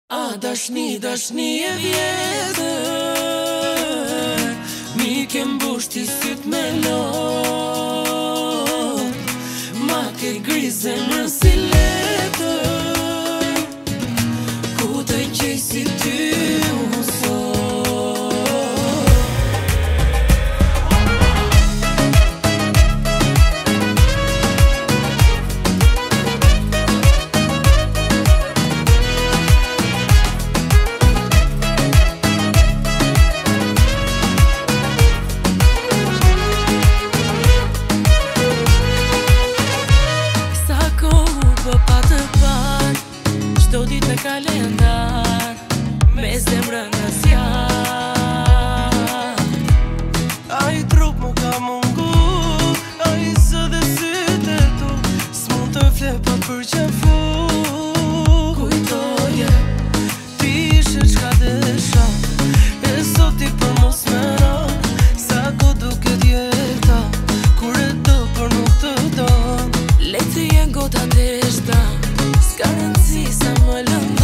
A dashni, dashni e vjetër, mi ke mbushti syt me lot, ma ke grize në si letër, ku të qej si ty unë sot. Çdo ditë me kalendar, me zemrën në zjarr. Ai trup më ka mungu, ai së dhe sytë e tu, s'mund të fle pa përqafu. Kujtoje, ti ishe qka desha, e sot ti për mos me ra, sa ko duket jeta, kur e do për nuk të don. le të jenë gota ndeshta, s'ka rëndësi sa më lënë.